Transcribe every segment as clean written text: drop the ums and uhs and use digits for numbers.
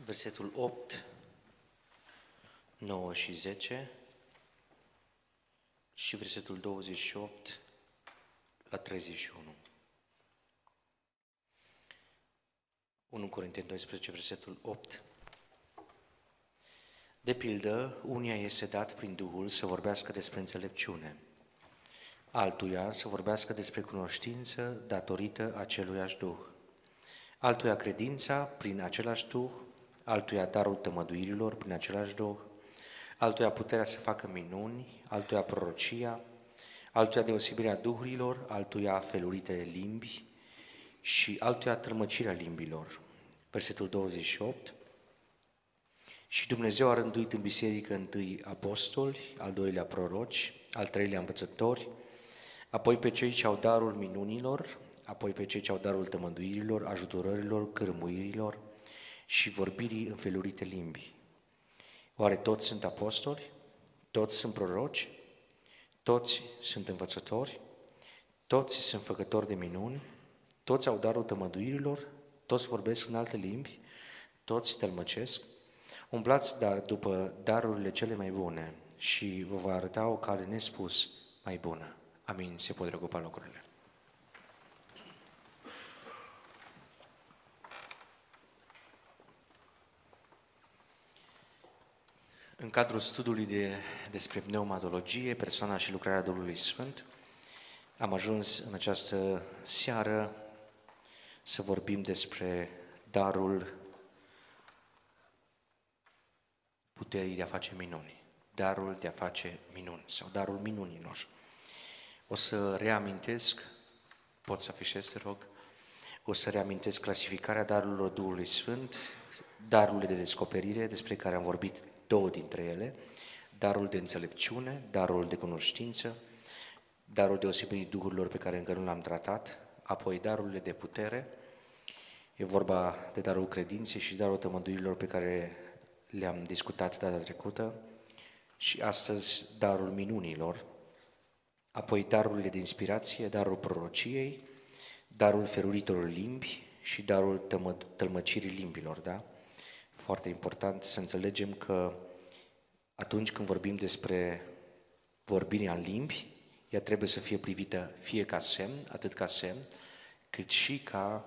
versetul 8, 9 și 10 și versetul 28 la 31. 1 Corinteni 12, versetul 8. De pildă, unia este dat prin Duhul să vorbească despre înțelepciune, altuia să vorbească despre cunoștință datorită aceluiași Duh, altuia credința prin același Duh, altuia darul tămăduirilor prin același Duh, altuia puterea să facă minuni, altuia prorocia, altuia deosebirea duhurilor, altuia felurite limbi și altuia tălmăcirea limbilor. Versetul 28. Și Dumnezeu a rânduit în biserică întâi apostoli, al doilea proroci, al treilea învățători, apoi pe cei ce au darul minunilor, apoi pe cei ce au darul tămăduirilor, ajutorărilor, cărmuirilor și vorbirii în felurite limbi. Oare toți sunt apostoli? Toți sunt proroci? Toți sunt învățători? Toți sunt făcători de minuni? Toți au darul tămăduirilor? Toți vorbesc în alte limbi? Toți tălmăcesc? Umblați dar după darurile cele mai bune și vă va arăta o cale nespus mai bună. Amin. Se pot reocupa locurile. În cadrul studiului despre pneumatologie, persoana și lucrarea Duhului Sfânt, am ajuns în această seară să vorbim despre darul puterii de a face minuni, darul de a face minuni sau darul minunilor. O să reamintesc, pot să afișez, te rog, o să reamintesc clasificarea darurilor Duhului Sfânt, darurile de descoperire, despre care am vorbit două dintre ele, darul de înțelepciune, darul de cunoștință, darul deosebirii duhurilor pe care încă nu l-am tratat, apoi darurile de putere, e vorba de darul credinței și darul tămăduirilor pe care le-am discutat data trecută și astăzi darul minunilor, apoi darurile de inspirație, darul prorociei, darul feluritor limbi și darul tălmăcirii limbilor, da? Foarte important să înțelegem că atunci când vorbim despre vorbirea în limbi, ea trebuie să fie privită fie ca semn, atât ca semn, cât și ca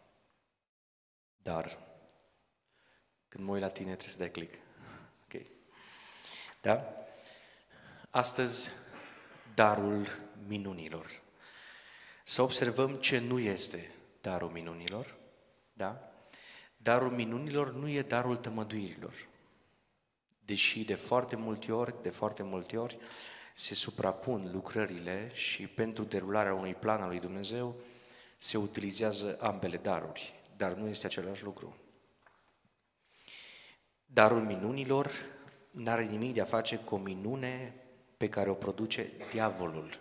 dar. Când mă uit la tine, trebuie să dai click. Ok. Da? Astăzi, darul minunilor. Să observăm ce nu este darul minunilor. Da? Darul minunilor nu e darul tămăduirilor. Deși de foarte multe ori se suprapun lucrările și pentru derularea unui plan al lui Dumnezeu se utilizează ambele daruri, dar nu este același lucru. Darul minunilor n-are nimic de a face cu o minune pe care o produce diavolul.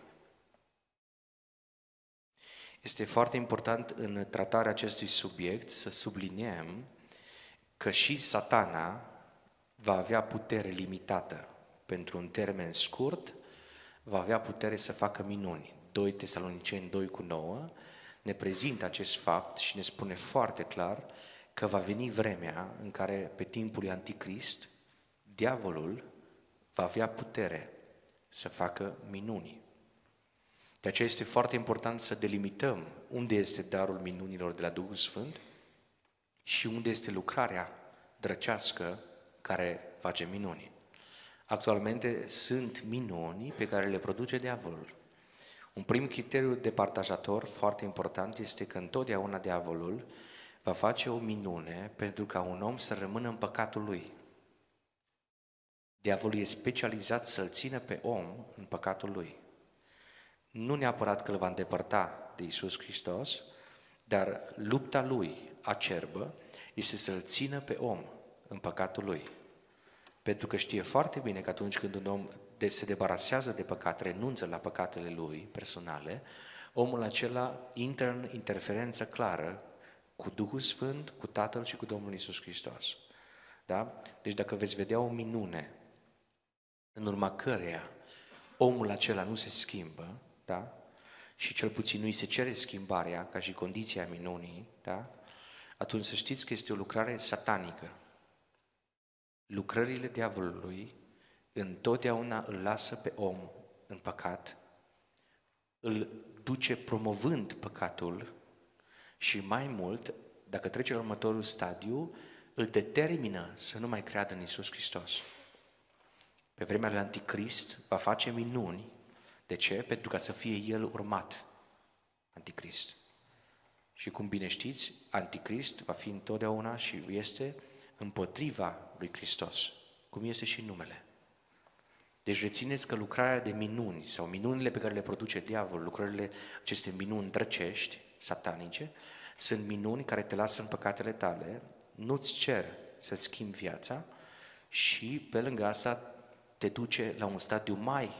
Este foarte important în tratarea acestui subiect să subliniem că și Satana va avea putere limitată. Pentru un termen scurt, va avea putere să facă minuni. 2 Tesaloniceni 2:9 ne prezintă acest fapt și ne spune foarte clar că va veni vremea în care, pe timpul lui Anticrist, diavolul va avea putere să facă minuni. De aceea este foarte important să delimităm unde este darul minunilor de la Duhul Sfânt și unde este lucrarea drăcească care face minuni. Actualmente sunt minuni pe care le produce diavolul. Un prim criteriu departajator foarte important este că întotdeauna diavolul va face o minune pentru ca un om să rămână în păcatul lui. Diavolul e specializat să-l țină pe om în păcatul lui. Nu neapărat că îl va îndepărta de Iisus Hristos, dar lupta lui acerbă este să-l țină pe om în păcatul lui. Pentru că știe foarte bine că atunci când un om se debarasează de păcat, renunță la păcatele lui personale, omul acela intră în interferență clară cu Duhul Sfânt, cu Tatăl și cu Domnul Iisus Hristos. Da? Deci dacă veți vedea o minune în urma căreia omul acela nu se schimbă, da? Și cel puțin nu îi se cere schimbarea ca și condiția minunii, da? Atunci să știți că este o lucrare satanică. lucrările diavolului întotdeauna îl lasă pe om în păcat, îl duce promovând păcatul și mai mult, dacă trece la următorul stadiu, îl determină să nu mai creadă în Iisus Hristos. Pe vremea lui Anticrist va face minuni. De ce? Pentru ca să fie el urmat, Anticrist. Și cum bine știți, Anticrist va fi întotdeauna și este împotriva lui Hristos, cum este și numele. Deci rețineți că lucrarea de minuni sau minunile pe care le produce diavolul, lucrările, aceste minuni drăcești, satanice, sunt minuni care te lasă în păcatele tale, nu-ți cer să-ți schimbi viața și pe lângă asta te duce la un stadiu mai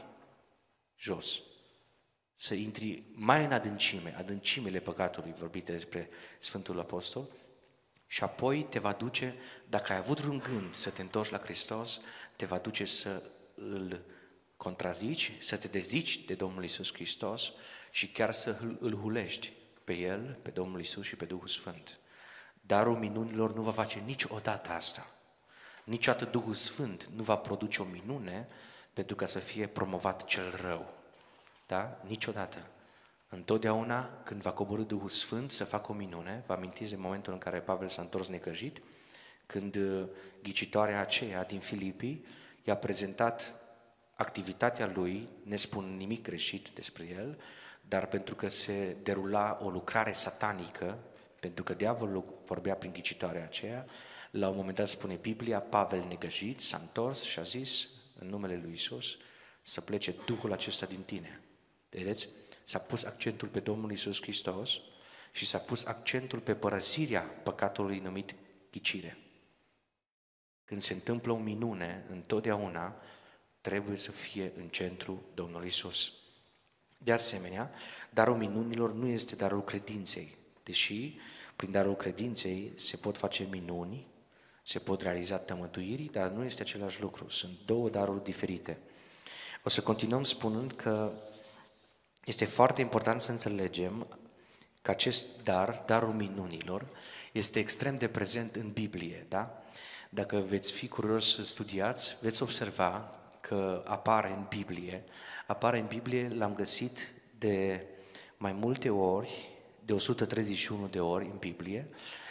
jos, să intri mai în adâncimile păcatului, vorbite despre Sfântul Apostol, și apoi te va duce, dacă ai avut vreun gând să te întorci la Hristos, te va duce să îl contrazici, să te dezici de Domnul Iisus Hristos și chiar să îl hulești pe El, pe Domnul Iisus și pe Duhul Sfânt. Darul minunilor nu va face niciodată asta. Niciodată Duhul Sfânt nu va produce o minune pentru ca să fie promovat cel rău. Da? Niciodată. Întotdeauna când va coborî Duhul Sfânt să facă o minune, vă amintiți de momentul în care Pavel s-a întors necăjit, când ghicitoarea aceea din Filipii i-a prezentat activitatea lui, ne spun nimic greșit despre el, dar pentru că se derula o lucrare satanică, pentru că diavolul vorbea prin ghicitoarea aceea, la un moment dat spune Biblia, Pavel negăjit s-a întors și a zis în numele lui Iisus să plece Duhul acesta din tine. Vedeți? S-a pus accentul pe Domnul Iisus Hristos și s-a pus accentul pe părăsirea păcatului numit ghicire. Când se întâmplă o minune, întotdeauna trebuie să fie în centru Domnul Iisus. De asemenea, darul minunilor nu este darul credinței, deși prin darul credinței se pot face minuni, se pot realiza tămăduiri, dar nu este același lucru. Sunt două daruri diferite. O să continuăm spunând că este foarte important să înțelegem că acest dar, darul minunilor, este extrem de prezent în Biblie, da? Dacă veți fi curios să studiați, veți observa că apare în Biblie, l-am găsit de mai multe ori, de 131 de ori în Biblie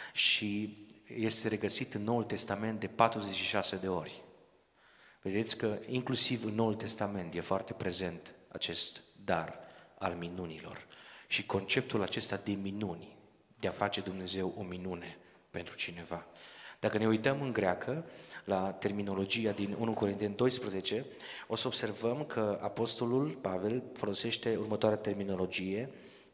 și este regăsit în Noul Testament de 46 de ori. Vedeți că inclusiv în Noul Testament e foarte prezent acest dar al minunilor și conceptul acesta de minuni, de a face Dumnezeu o minune pentru cineva. Dacă ne uităm în greacă, la terminologia din 1 Corinteni 12, o să observăm că apostolul Pavel folosește următoarea terminologie,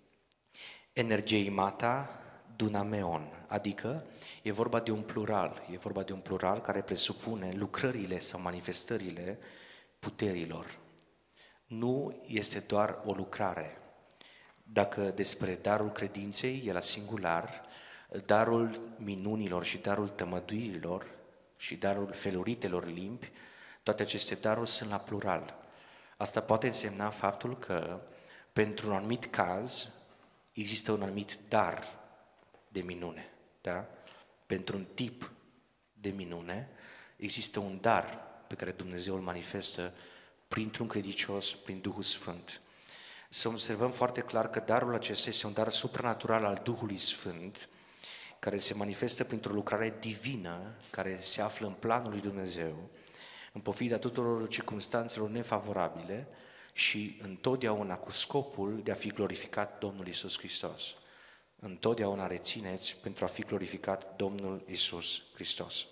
energeimata dunameon, adică e vorba de un plural care presupune lucrările sau manifestările puterilor. Nu este doar o lucrare. Dacă despre darul credinței e la singular, darul minunilor și darul tămăduirilor și darul feluritelor limbi, toate aceste daruri sunt la plural. Asta poate însemna faptul că pentru un anumit caz există un anumit dar de minune. Da? Pentru un tip de minune există un dar pe care Dumnezeu îl manifestă printr-un credincios, prin Duhul Sfânt. Să observăm foarte clar că darul acesta este un dar supranatural al Duhului Sfânt, care se manifestă printr-o lucrare divină, care se află în planul lui Dumnezeu, în pofida tuturor circumstanțelor nefavorabile și întotdeauna cu scopul de a fi glorificat Domnul Iisus Hristos. Întotdeauna rețineți pentru a fi glorificat Domnul Iisus Hristos.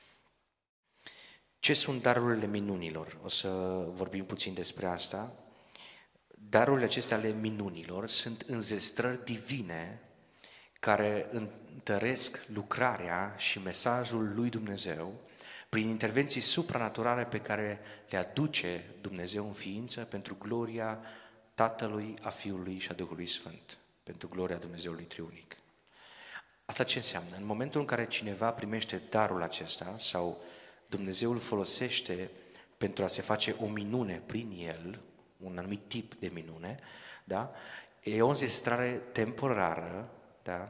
Ce sunt darurile minunilor? O să vorbim puțin despre asta. Darurile acestea ale minunilor sunt înzestrări divine care întăresc lucrarea și mesajul lui Dumnezeu prin intervenții supranaturale pe care le aduce Dumnezeu în ființă pentru gloria Tatălui, a Fiului și a Duhului Sfânt, pentru gloria Dumnezeului Triunic. Asta ce înseamnă? În momentul în care cineva primește darul acesta sau Dumnezeu îl folosește pentru a se face o minune prin el, un anumit tip de minune, da? E o înzestrare temporară, da?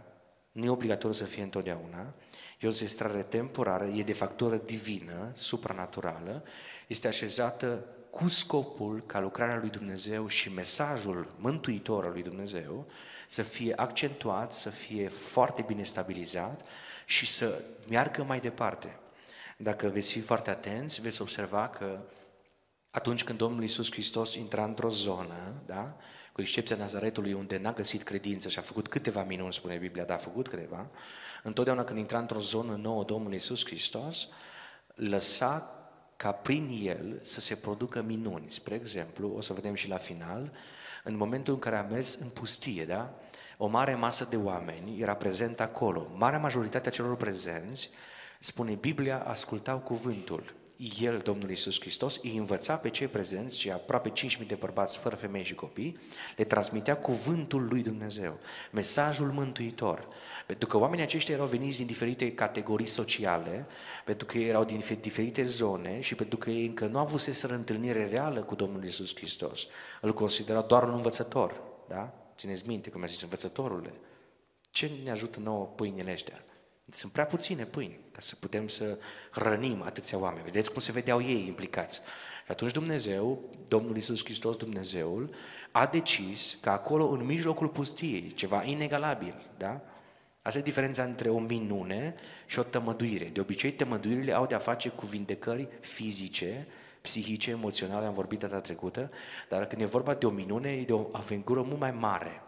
nu e obligatoriu să fie întotdeauna, e o zestrare temporară, e de factură divină, supranaturală, este așezată cu scopul ca lucrarea lui Dumnezeu și mesajul mântuitor al lui Dumnezeu să fie accentuat, să fie foarte bine stabilizat și să meargă mai departe. Dacă veți fi foarte atenți, veți observa că atunci când Domnul Iisus Hristos intra într-o zonă, da? Cu excepția Nazaretului, unde n-a găsit credință și a făcut câteva minuni, spune Biblia, dar a făcut câteva, întotdeauna când intra într-o zonă nouă Domnul Iisus Hristos, lăsa ca prin El să se producă minuni. Spre exemplu, o să vedem și la final, în momentul în care a mers în pustie, da? O mare masă de oameni era prezentă acolo. Marea majoritate a celor prezenți, spune Biblia, ascultau cuvântul. El, Domnul Iisus Hristos, îi învăța pe cei prezenți, cei aproape 5.000 de bărbați fără femei și copii, le transmitea cuvântul lui Dumnezeu, mesajul mântuitor. Pentru că oamenii aceștia erau veniți din diferite categorii sociale, pentru că erau din diferite zone și pentru că ei încă nu avuseseră întâlnire reală cu Domnul Iisus Hristos. Îl considerau doar un învățător, da? Țineți minte cum a zis, învățătorule, ce ne ajută nouă pâinile astea? Sunt prea puține pâini ca să putem să hrănim atâția oameni. Vedeți cum se vedeau ei implicați. Și atunci Dumnezeu, Domnul Iisus Hristos, Dumnezeul, a decis că acolo, în mijlocul pustiei, ceva inegalabil, da? Asta e diferența între o minune și o tămăduire. De obicei, tămăduirile au de-a face cu vindecări fizice, psihice, emoționale, am vorbit data trecută, dar când e vorba de o minune, e de o aventură mult mai mare.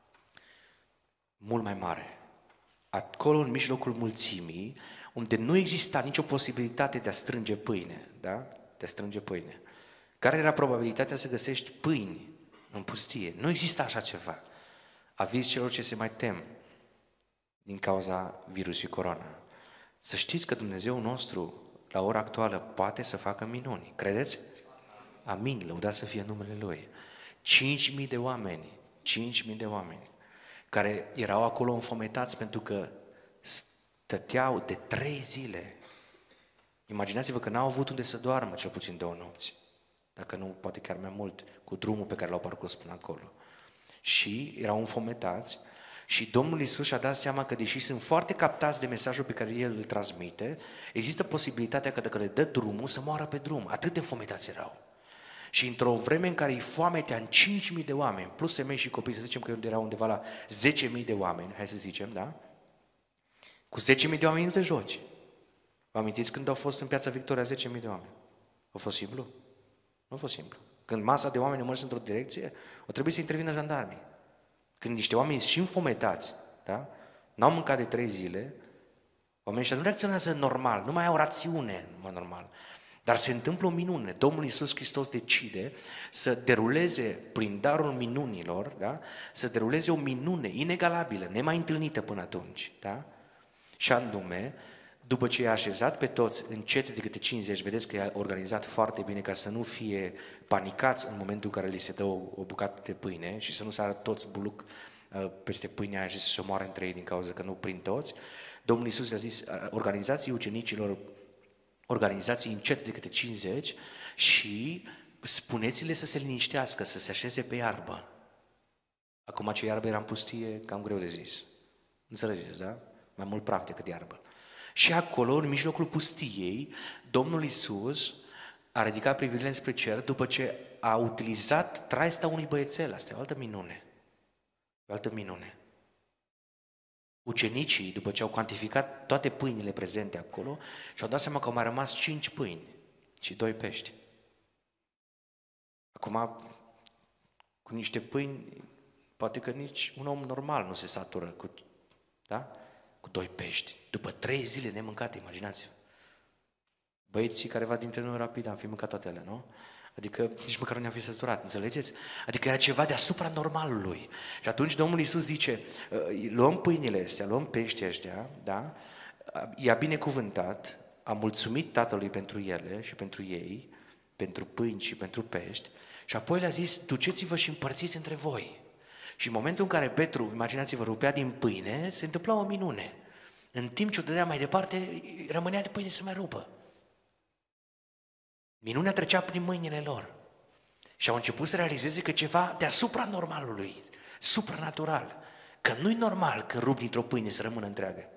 Mult mai mare. Acolo, în mijlocul mulțimii, unde nu exista nicio posibilitate de a strânge pâine, da? De a strânge pâine. Care era probabilitatea să găsești pâini în pustie? Nu exista așa ceva. Aviz celor ce se mai tem din cauza virusului corona. Să știți că Dumnezeu nostru, la ora actuală, poate să facă minuni. Credeți? Amin, lăudați să fie numele Lui. 5.000 de oameni, 5.000 de oameni, care erau acolo înfometați pentru că stăteau de 3 zile. Imaginați-vă că n-au avut unde să doarmă cel puțin 2 nopți, dacă nu, poate chiar mai mult, cu drumul pe care l-au parcurs până acolo. Și erau înfometați și Domnul Iisus și-a dat seama că, deși sunt foarte captați de mesajul pe care El îl transmite, există posibilitatea că dacă le dă drumul, să moară pe drum. Atât de înfometați erau. Și într-o vreme în care îi foametea în 5.000 de oameni, plus femei și copii, să zicem că erau undeva la 10.000 de oameni, hai să zicem, da? Cu 10.000 de oameni nu te joci. Vă amintiți când au fost în Piața Victoria 10.000 de oameni? A fost simplu? Nu a fost simplu. Când masa de oameni a mers într-o direcție, o trebuie să intervină jandarmii. Când niște oameni și înfometați, da? N-au mâncat de 3 zile, oamenii ăștia nu reacționează normal, nu mai au rațiune, în mod normal. Dar se întâmplă o minune. Domnul Iisus Hristos decide să deruleze, prin darul minunilor, da? Să deruleze o minune inegalabilă, nemai întâlnită până atunci. Da? Și anume, după ce i-a așezat pe toți încet de câte 50, vedeți că i-a organizat foarte bine ca să nu fie panicați în momentul în care li se dă o bucată de pâine și să nu sară toți buluc peste pâinea aia și să se omoare între ei din cauza că nu prind toți. Domnul Iisus le-a zis, organizații ucenicilor, organizații încet de câte 50 și spuneți-le să se liniștească, să se așeze pe iarbă. Acum ce iarbă era în pustie, cam greu de zis. Înțelegeți, da? Mai mult praf decât iarbă. Și acolo, în mijlocul pustiei, Domnul Iisus a ridicat privirile spre cer după ce a utilizat traista unui băiețel. Asta e o altă minune. O altă minune. Ucenicii, după ce au cuantificat toate pâinile prezente acolo, și-au dat seama că au mai rămas 5 pâini și 2 pești. Acum, cu niște pâini, poate că nici un om normal nu se satură cu, da? Cu 2 pești. După 3 zile nemâncate, imaginați-vă. Băieții careva dintre noi rapid am fi mâncat toate alea, nu? Adică nici măcar nu ne-am fi săturat, înțelegeți? Adică era ceva deasupra normalului. Și atunci Domnul Iisus zice, luăm pâinile astea, luăm peștii ăștia, da? I-a binecuvântat, a mulțumit Tatălui pentru ele și pentru ei, pentru pâini și pentru pești, și apoi le-a zis, duceți-vă și împărțiți între voi. Și în momentul în care Petru, imaginați-vă, rupea din pâine, se întâmpla o minune. În timp ce o dădea mai departe, rămânea de pâine să mai rupă. Minunea trecea prin mâinile lor. Și au început să realizeze că ceva deasupra normalului, supranatural, Că nu-i normal când rup dintr-o pâine să rămână întreagă.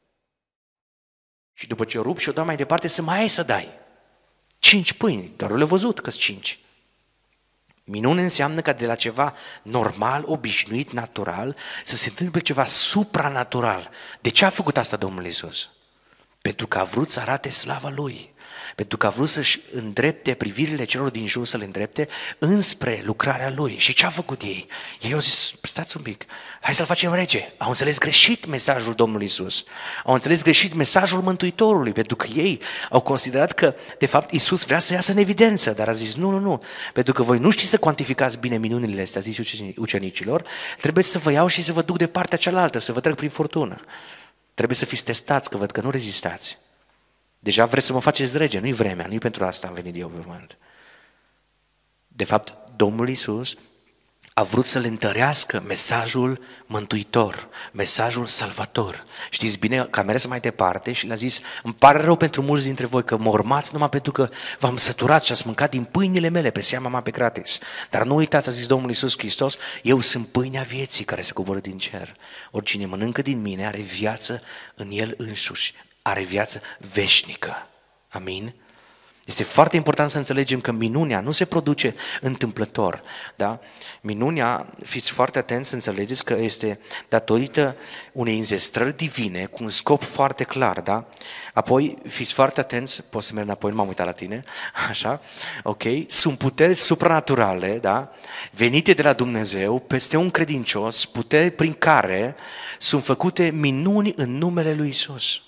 Și după ce o rup și o dau mai departe, să mai ai să dai. 5 pâini, doar le-au văzut că-s 5. Minune înseamnă că de la ceva normal, obișnuit, natural, să se întâmple ceva supranatural. De ce a făcut asta Domnul Iisus? Pentru că a vrut să arate slava Lui. Pentru că a vrut să-și îndrepte privirile celor din jur, să le îndrepte înspre lucrarea Lui. Și ce a făcut ei? Ei au zis, stați un pic, hai să-L facem rege. Au înțeles greșit mesajul Domnului Iisus. Au înțeles greșit mesajul Mântuitorului, pentru că ei au considerat că, de fapt, Iisus vrea să iasă în evidență, dar a zis, nu, pentru că voi nu știți să cuantificați bine minunile astea, a zis ucenicilor, trebuie să vă iau și să vă duc de partea cealaltă, să vă trec prin furtună. Trebuie să fiți testați, că văd că nu rezistați. Deja vreți să mă faceți rege, nu-i vremea, nu-i pentru asta am venit eu pe pământ. De fapt, Domnul Iisus a vrut să le întărească mesajul mântuitor, mesajul salvator. Știți bine că a mers mai departe și le-a zis, îmi pare rău pentru mulți dintre voi că mă urmați numai pentru că v-am săturat și ați mâncat din pâinile mele pe seama mea pe gratis. Dar nu uitați, a zis Domnul Iisus Hristos, eu sunt pâinea vieții care se coboră din cer. Oricine mănâncă din mine are viață în el însuși, are viață veșnică. Amin? Este foarte important să înțelegem că minunea nu se produce întâmplător. Da? Minunea, fiți foarte atenți să înțelegeți că este datorită unei înzestrări divine cu un scop foarte clar. Da? Apoi, fiți foarte atenți, poți să merg înapoi, nu m-am uitat la tine, așa, ok? Sunt puteri supranaturale, da? Venite de la Dumnezeu peste un credincios, puteri prin care sunt făcute minuni în numele lui Iisus.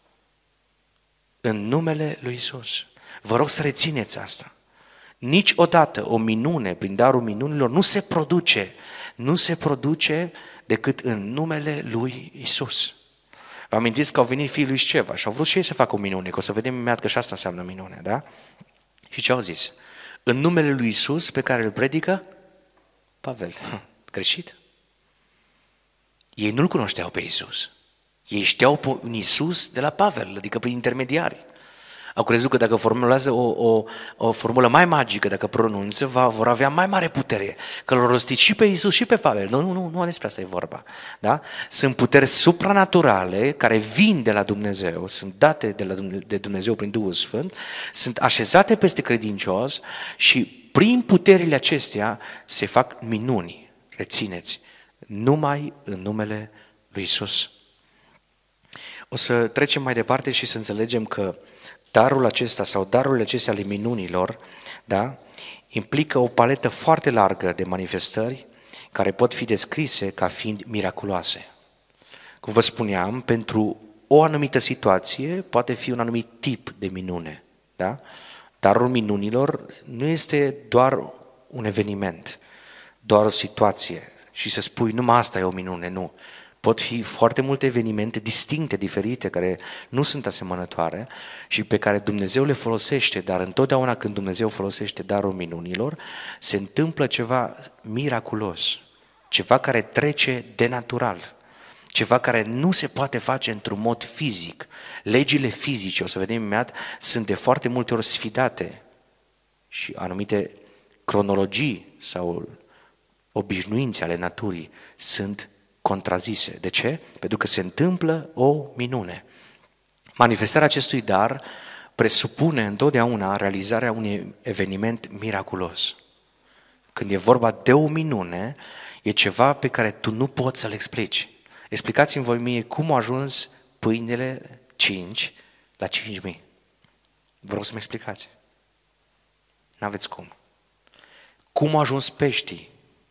În numele lui Iisus. Vă rog să rețineți asta. Niciodată o minune, prin darul minunilor, nu se produce decât în numele lui Iisus. Vă amintiți că au venit fiii lui Sceva și au vrut și ei să facă o minune, că o să vedem imediat că și asta înseamnă minune, da? Și ce au zis? În numele lui Iisus pe care îl predică Pavel. Greșit? Ei nu-L cunoșteau pe Iisus. Ei știau pe un Iisus de la Pavel, adică prin intermediari. Au crezut că dacă formulează o formulă mai magică, dacă pronunță, vor avea mai mare putere, că l-au rostit și pe Iisus și pe Pavel. Nu despre asta e vorba. Da? Sunt puteri supranaturale care vin de la Dumnezeu, sunt date de Dumnezeu prin Duhul Sfânt, sunt așezate peste credincios și prin puterile acestea se fac minuni. Rețineți, numai în numele lui Iisus. O să trecem mai departe și să înțelegem că darul acesta sau darurile acestea ale minunilor, da, implică o paletă foarte largă de manifestări care pot fi descrise ca fiind miraculoase. Cum vă spuneam, pentru o anumită situație poate fi un anumit tip de minune. Da? Darul minunilor nu este doar un eveniment, doar o situație și să spui numai asta e o minune, nu. Pot fi foarte multe evenimente distincte, diferite, care nu sunt asemănătoare și pe care Dumnezeu le folosește, dar întotdeauna când Dumnezeu folosește darul minunilor, se întâmplă ceva miraculos, ceva care trece de natural, ceva care nu se poate face într-un mod fizic. Legile fizice, o să vedem imediat, sunt de foarte multe ori sfidate și anumite cronologii sau obișnuințe ale naturii sunt contrazise. De ce? Pentru că se întâmplă o minune. Manifestarea acestui dar presupune întotdeauna realizarea unui eveniment miraculos. Când e vorba de o minune, e ceva pe care tu nu poți să-l explici. Explicați-mi voi mie cum au ajuns pâinile 5 la 5.000. Vă rog să-mi explicați. N-aveți cum. Cum au ajuns peștii?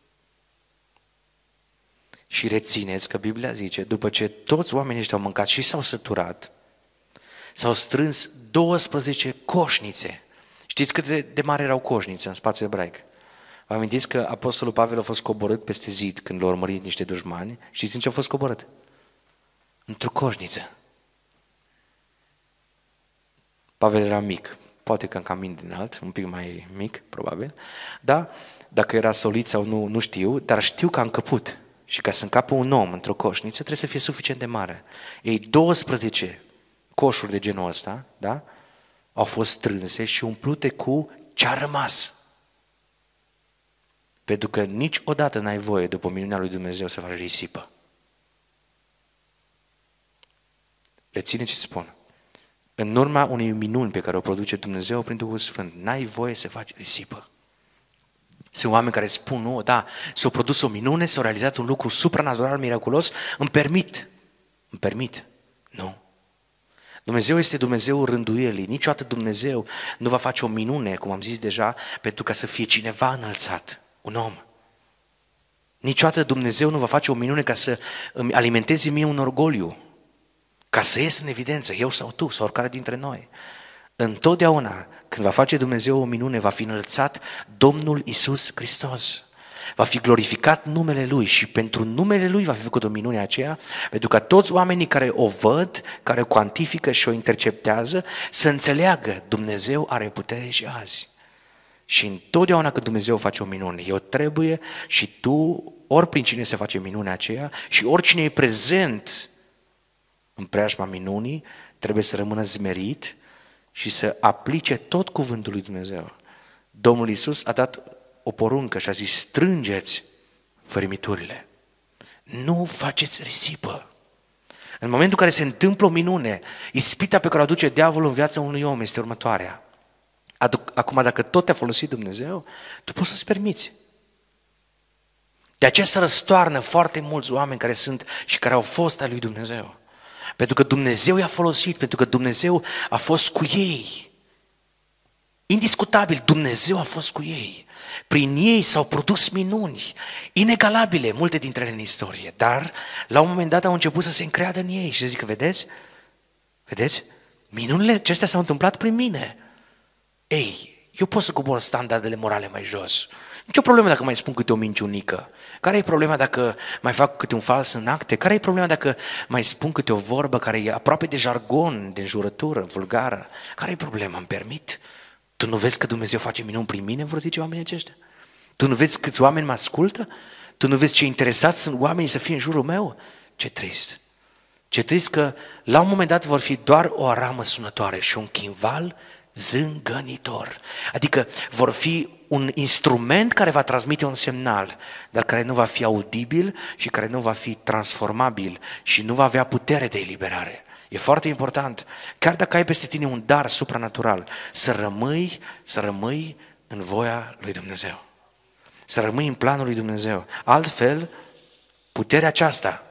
Și rețineți că Biblia zice, după ce toți oamenii ăștia au mâncat și s-au săturat, s-au strâns 12 coșnițe. Știți cât de mare erau coșnițe în spațiul ebraic? Vă amintiți că Apostolul Pavel a fost coborât peste zid când l-au urmărit niște dușmani? Știți în ce a fost coborât? Într-o coșniță. Pavel era mic, poate că cam înalt, un pic mai mic, probabil. Da? Dacă era solit sau nu știu, dar știu că a încăput. Și ca să încapă un om într-o coșniță trebuie să fie suficient de mare. Ei 12 coșuri de genul ăsta, da? Au fost strânse și umplute cu ce-a rămas. Pentru că niciodată n-ai voie după minunea lui Dumnezeu să faci risipă. Reține ce spun. În urma unei minuni pe care o produce Dumnezeu prin Duhul Sfânt, n-ai voie să faci risipă. Sunt oameni care spun, nu, da, s-a produs o minune, s-a realizat un lucru supranatural, miraculos, îmi permit. Nu. Dumnezeu este Dumnezeul rânduielii. Niciodată Dumnezeu nu va face o minune, cum am zis deja, pentru ca să fie cineva înălțat, un om. Niciodată Dumnezeu nu va face o minune ca să îmi alimenteze mie un orgoliu, ca să ies în evidență, eu sau tu, sau oricare dintre noi. Întotdeauna, când va face Dumnezeu o minune, va fi înălțat Domnul Iisus Hristos. Va fi glorificat numele Lui și pentru numele Lui va fi făcut o minune aceea, pentru ca toți oamenii care o văd, care o cuantifică și o interceptează, să înțeleagă Dumnezeu are putere și azi. Și întotdeauna când Dumnezeu face o minune, eu trebuie și tu, ori prin cine se face minunea aceea și oricine e prezent în preajma minunii, trebuie să rămână zmerit și să aplice tot cuvântul lui Dumnezeu. Domnul Iisus a dat o poruncă și a zis, strângeți fărâmiturile. Nu faceți risipă. În momentul în care se întâmplă o minune, ispita pe care o aduce diavolul în viața unui om este următoarea. Acum, dacă tot te-a folosit Dumnezeu, tu poți să-ți permiți. De aceea se răstoarnă foarte mulți oameni care sunt și care au fost ai lui Dumnezeu. Pentru că Dumnezeu i-a folosit, pentru că Dumnezeu a fost cu ei. Indiscutabil, Dumnezeu a fost cu ei. Prin ei s-au produs minuni, inegalabile, multe dintre ele în istorie. Dar, la un moment dat, au început să se încreadă în ei și să zică, vedeți? Minunile acestea s-au întâmplat prin mine. Ei, eu pot să cobor standardele morale mai jos. Nici o problemă dacă mai spun câte o minciunică. Care e problema dacă mai fac câte un fals în acte? Care e problema dacă mai spun câte o vorbă care e aproape de jargon, de înjurătură, vulgară? Care e problema? Îmi permit? Tu nu vezi că Dumnezeu face minuni prin mine, vor zice oamenii aceștia? Tu nu vezi câți oameni mă ascultă? Tu nu vezi ce interesați sunt oamenii să fie în jurul meu? Ce trist! Ce trist că la un moment dat vor fi doar o aramă sunătoare și un chimval zângănitor. Adică vor fi un instrument care va transmite un semnal, dar care nu va fi audibil și care nu va fi transformabil și nu va avea putere de eliberare. E foarte important, chiar dacă ai peste tine un dar supranatural, să rămâi în voia lui Dumnezeu. Să rămâi în planul lui Dumnezeu. Altfel, puterea aceasta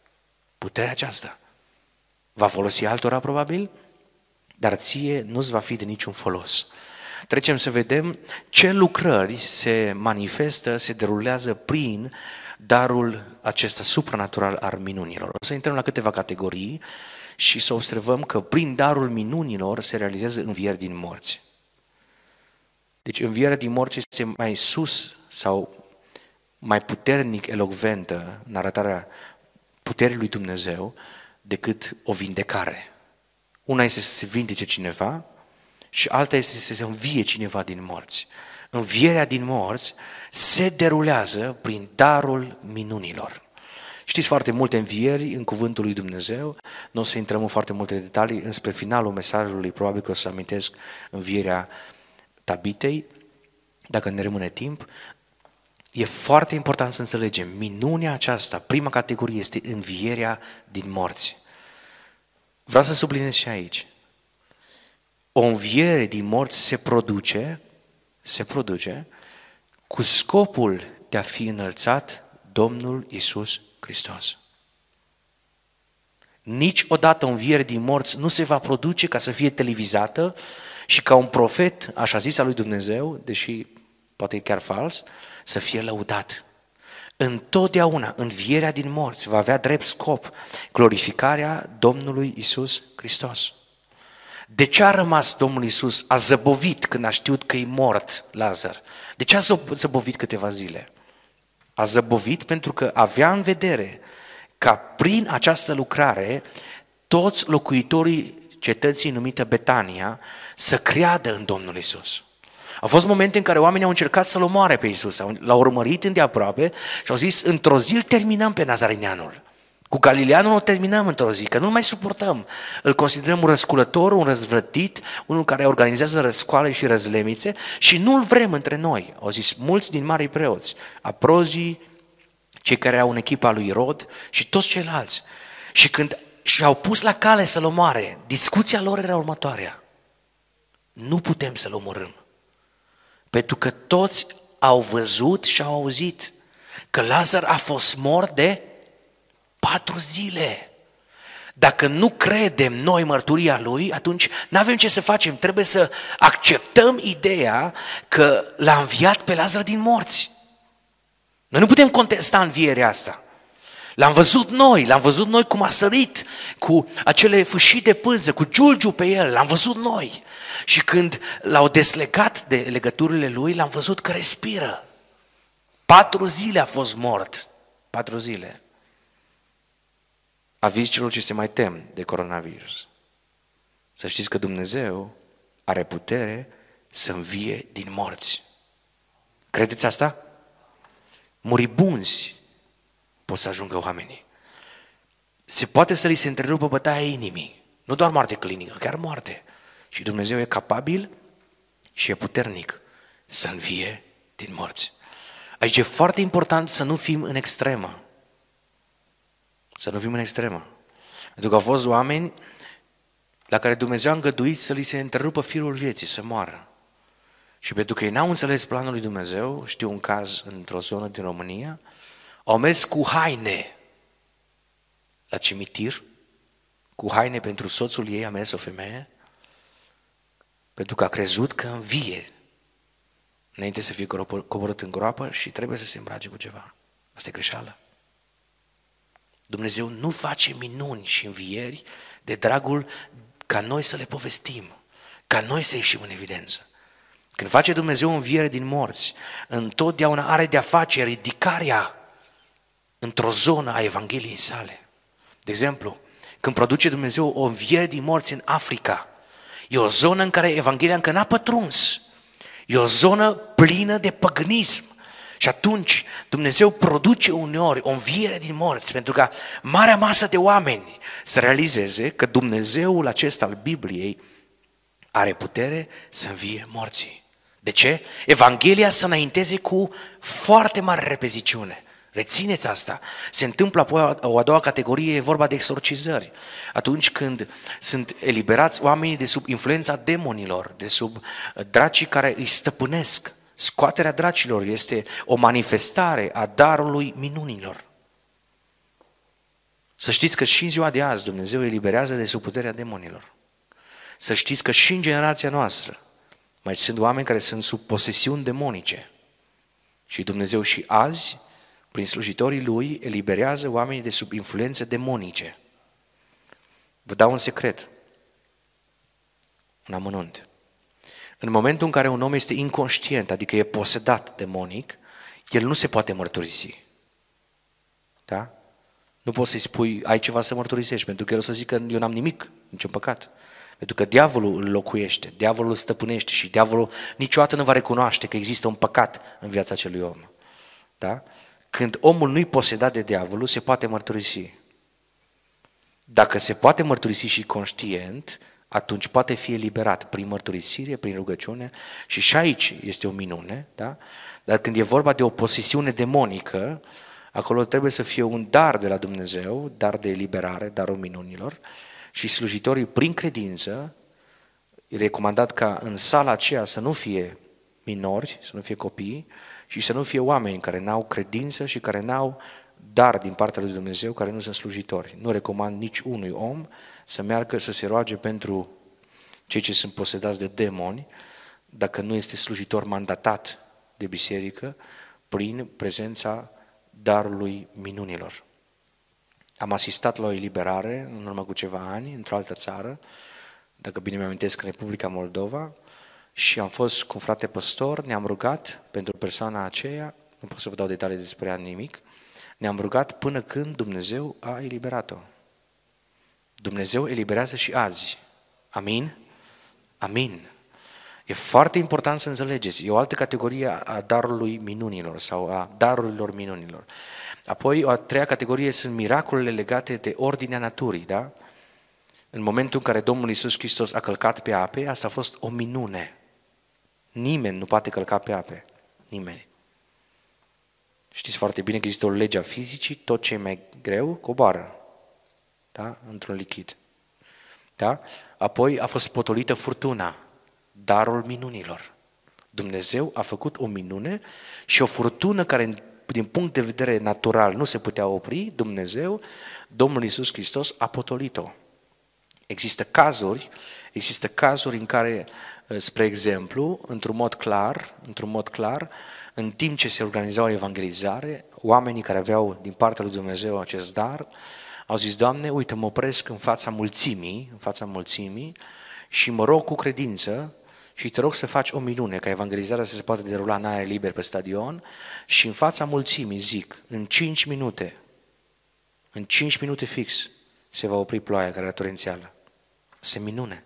va folosi altora probabil, dar ție nu-ți va fi de niciun folos. Trecem să vedem ce lucrări se manifestă, se derulează prin darul acesta supranatural al minunilor. O să intrăm la câteva categorii și să observăm că prin darul minunilor se realizează învieri din morți. Deci învierea din morți este mai sus sau mai puternic elocventă în arătarea puterii lui Dumnezeu decât o vindecare. Una este să se vindece cineva și alta este să se învie cineva din morți. Învierea din morți se derulează prin darul minunilor. Știți foarte multe învieri în cuvântul lui Dumnezeu, nu o să intrăm în foarte multe detalii, înspre finalul mesajului probabil că o să amintesc învierea Tabitei, dacă ne rămâne timp. E foarte important să înțelegem, minunea aceasta, prima categorie, este învierea din morți. Vreau să subliniez și aici. O înviere din morți se produce cu scopul de a fi înălțat Domnul Iisus Hristos. Niciodată o înviere din morți nu se va produce ca să fie televizată și ca un profet, așa zis, al lui Dumnezeu, deși poate e chiar fals, să fie lăudat. Întotdeauna învierea din morți va avea drept scop glorificarea Domnului Iisus Hristos. De ce a rămas Domnul Iisus? A zăbovit când a știut că e mort Lazar. De ce a zăbovit câteva zile? A zăbovit pentru că avea în vedere ca prin această lucrare toți locuitorii cetății numită Betania să creadă în Domnul Iisus. Au fost momente în care oamenii au încercat să-L omoare pe Iisus, L-au urmărit îndeaproape și au zis, într-o zi îl terminăm pe Nazarineanul. Cu Galileanul o terminăm într-o zi, că nu mai suportăm. Îl considerăm un răsculător, un răzvrătit, unul care organizează răscoale și răzlemițe și nu-l vrem între noi. Au zis mulți din marii preoți, aprozii, cei care au în echipa lui Irod și toți ceilalți. Și când și-au pus la cale să-l omoare. Discuția lor era următoarea. Nu putem să-l omorâm. Pentru că toți au văzut și au auzit că Lazar a fost mort de 4 zile. Dacă nu credem noi mărturia lui, atunci nu avem ce să facem. Trebuie să acceptăm ideea că l-a înviat pe Lazar din morți. Noi nu putem contesta învierea asta. L-am văzut noi cum a sărit cu acele fâșii de pâză, cu giulgiu pe el, l-am văzut noi. Și când l-au deslegat de legăturile lui, l-am văzut că respiră. 4 zile a fost mort. 4 zile. Aviz celor ce se mai tem de coronavirus. Să știți că Dumnezeu are putere să învie din morți. Credeți asta? Muribunzi pot să ajungă oamenii. Se poate să li se întrerupă bătaia inimii. Nu doar moarte clinică, chiar moarte. Și Dumnezeu e capabil și e puternic să învie din morți. Aici e foarte important să nu fim în extremă. Să nu fim în extremă. Pentru că au fost oameni la care Dumnezeu a îngăduit să li se întrerupă firul vieții, să moară. Și pentru că ei n-au înțeles planul lui Dumnezeu, știu un caz într-o zonă din România, au mers cu haine la cimitir, cu haine pentru soțul ei, a mers o femeie, pentru că a crezut că învie înainte să fie coborât în groapă și trebuie să se îmbrace cu ceva. Asta e greșeală. Dumnezeu nu face minuni și învieri de dragul ca noi să le povestim, ca noi să ieșim în evidență. Când face Dumnezeu o înviere din morți, întotdeauna are de-a face ridicarea într-o zonă a Evangheliei sale. De exemplu, când produce Dumnezeu o înviere din morți în Africa, e o zonă în care Evanghelia încă n-a pătruns. E o zonă plină de păgânism. Și atunci Dumnezeu produce uneori o înviere din morți pentru ca marea masă de oameni să realizeze că Dumnezeul acesta al Bibliei are putere să învie morții. De ce? Evanghelia să înainteze cu foarte mare repeziciune. Rețineți asta. Se întâmplă apoi o a doua categorie, e vorba de exorcizări. Atunci când sunt eliberați oamenii de sub influența demonilor, de sub dracii care îi stăpânesc. Scoaterea dracilor este o manifestare a darului minunilor. Să știți că și în ziua de azi Dumnezeu eliberează de sub puterea demonilor. Să știți că și în generația noastră mai sunt oameni care sunt sub posesiuni demonice. Și Dumnezeu și azi, prin slujitorii Lui, eliberează oamenii de sub influențe demonice. Vă dau un secret, un amănunt. În momentul în care un om este inconștient, adică e posedat demonic, el nu se poate mărturisi. Da? Nu poți să-i spui, ai ceva să mărturisești, pentru că el o să zică, eu n-am nimic, niciun păcat. Pentru că diavolul îl locuiește, diavolul îl stăpânește și diavolul niciodată nu va recunoaște că există un păcat în viața acelui om. Da? Când omul nu-i posedat de diavolul, se poate mărturisi. Dacă se poate mărturisi și conștient, atunci poate fi eliberat prin mărturisire, prin rugăciune și aici este o minune, da? Dar când e vorba de o posesiune demonică, acolo trebuie să fie un dar de la Dumnezeu, dar de eliberare, darul minunilor și slujitorii prin credință, e recomandat ca în sala aceea să nu fie minori, să nu fie copii și să nu fie oameni care n-au credință și care n-au dar din partea lui Dumnezeu, care nu sunt slujitori. Nu recomand nici unui om să meargă să se roage pentru cei ce sunt posedați de demoni, dacă nu este slujitor mandatat de biserică, prin prezența darului minunilor. Am asistat la o eliberare în urmă cu ceva ani, într-o altă țară, dacă bine mi-amintesc, în Republica Moldova, și am fost cu un frate păstor, ne-am rugat pentru persoana aceea, nu pot să vă dau detalii despre ea nimic, ne-am rugat până când Dumnezeu a eliberat-o. Dumnezeu eliberează și azi. Amin? Amin. E foarte important să înțelegeți. E o altă categorie a darului minunilor sau a darurilor minunilor. Apoi, o a treia categorie sunt miracolele legate de ordinea naturii, da? În momentul în care Domnul Iisus Hristos a călcat pe ape, asta a fost o minune. Nimeni nu poate călca pe ape. Nimeni. Știți foarte bine că există o lege a fizicii, tot ce e mai greu coboară. da? Într-un lichid. Da? Apoi a fost potolită furtuna, darul minunilor. Dumnezeu a făcut o minune și o furtună care din punct de vedere natural nu se putea opri, Domnul Iisus Hristos a potolit-o. Există cazuri în care, spre exemplu, într-un mod clar, în timp ce se organiza o evangelizare, oamenii care aveau din partea lui Dumnezeu acest dar, au zis: Doamne, uite, mă opresc în fața mulțimii și mă rog cu credință și te rog să faci o minune, ca evangelizarea să se poată derula în aer liber pe stadion și în fața mulțimii zic, în 5 minute fix, se va opri ploaia care era torențială. Se minune.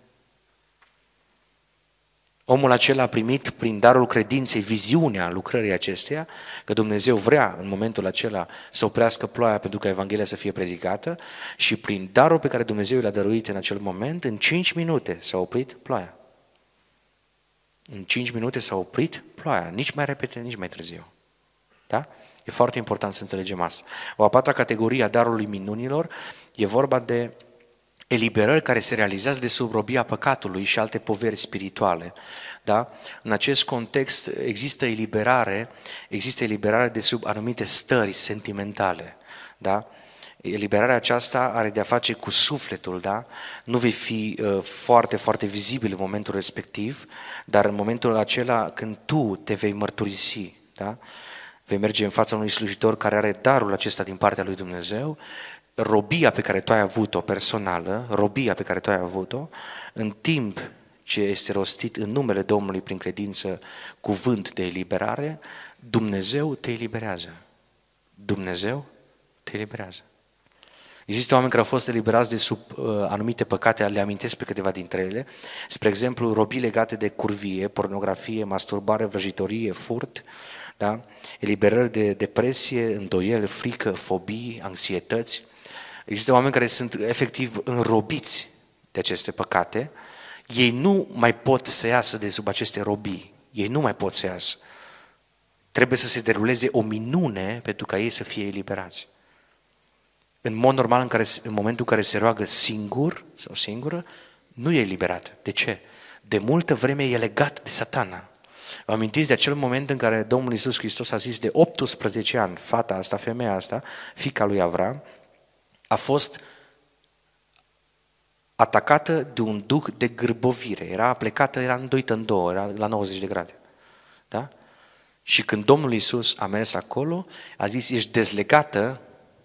Omul acela a primit prin darul credinței viziunea lucrării acesteia, că Dumnezeu vrea în momentul acela să oprească ploaia pentru ca Evanghelia să fie predicată și prin darul pe care Dumnezeu l-a dăruit în acel moment, în 5 minute s-a oprit ploaia. În 5 minute s-a oprit ploaia, nici mai repede, nici mai târziu. Da? E foarte important să înțelegem asta. O a patra categorie a darului minunilor e vorba de eliberări care se realizează de sub robia păcatului și alte poveri spirituale. Da? În acest context există eliberare de sub anumite stări sentimentale. Da? Eliberarea aceasta are de a face cu sufletul, da? Nu vei fi foarte, foarte vizibil în momentul respectiv, dar în momentul acela când tu te vei mărturisi, da? Vei merge în fața unui slujitor care are darul acesta din partea lui Dumnezeu, robia pe care tu ai avut-o personală, în timp ce este rostit în numele Domnului prin credință cuvânt de eliberare, Dumnezeu te eliberează. Există oameni care au fost eliberați de sub anumite păcate, le amintesc pe câteva dintre ele, spre exemplu robii legate de curvie, pornografie, masturbare, vrăjitorie, furt, da? Eliberări de depresie, îndoieli, frică, fobii, anxietăți. Există oameni care sunt efectiv înrobiți de aceste păcate, ei nu mai pot să iasă de sub aceste robii, Trebuie să se deruleze o minune pentru ca ei să fie eliberați. În mod normal, în momentul în care se roagă singur sau singură, nu e eliberat. De ce? De multă vreme e legat de Satana. Vă amintiți de acel moment în care Domnul Iisus Hristos a zis de 18 ani, fata asta, femeia asta, fiica lui Avram, a fost atacată de un duh de gârbovire. Era plecată, era îndoită în două, era la 90 de grade. Da? Și când Domnul Iisus a mers acolo, a zis: ești dezlegată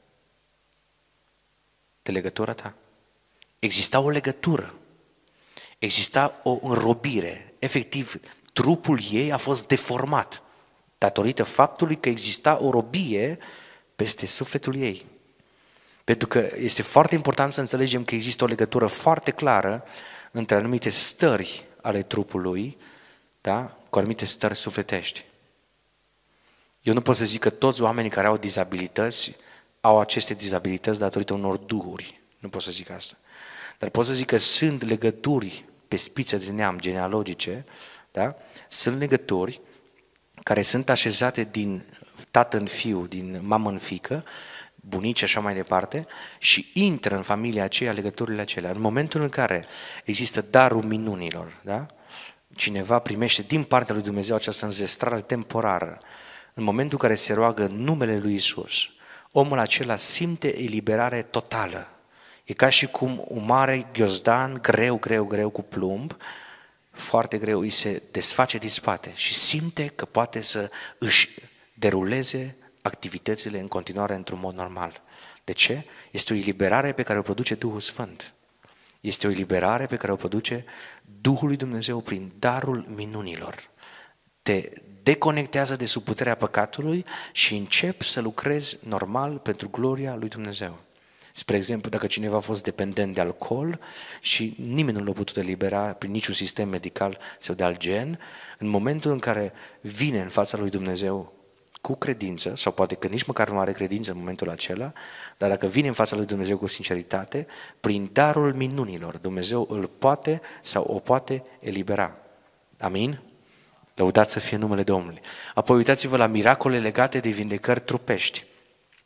de legătura ta. Exista o legătură, exista o înrobire. Efectiv, trupul ei a fost deformat datorită faptului că exista o robie peste sufletul ei. Pentru că este foarte important să înțelegem că există o legătură foarte clară între anumite stări ale trupului, da? Cu anumite stări sufletești. Eu nu pot să zic că toți oamenii care au dizabilități au aceste dizabilități datorită unor duhuri. Nu pot să zic asta. Dar pot să zic că sunt legături pe spiță de neam genealogice, da? Sunt legături care sunt așezate din tată în fiu, din mamă în fiică, bunici, așa mai departe, și intră în familia aceea legăturile acelea. În momentul în care există darul minunilor, da? Cineva primește din partea lui Dumnezeu această înzestrare temporară, în momentul în care se roagă în numele lui Iisus, omul acela simte eliberare totală. E ca și cum un mare ghiozdan greu cu plumb, foarte greu, îi se desface din spate și simte că poate să își deruleze activitățile în continuare într-un mod normal. De ce? Este o eliberare pe care o produce Duhul Sfânt. Este o eliberare pe care o produce Duhul lui Dumnezeu prin darul minunilor. Te deconectează de sub puterea păcatului și începi să lucrezi normal pentru gloria lui Dumnezeu. Spre exemplu, dacă cineva a fost dependent de alcool și nimeni nu l-a putut elibera prin niciun sistem medical sau de alt gen, în momentul în care vine în fața lui Dumnezeu cu credință, sau poate că nici măcar nu are credință în momentul acela, dar dacă vine în fața lui Dumnezeu cu sinceritate, prin darul minunilor, Dumnezeu îl poate sau o poate elibera. Amin? Lăudați să fie numele Domnului. Apoi uitați-vă la miracole legate de vindecări trupești.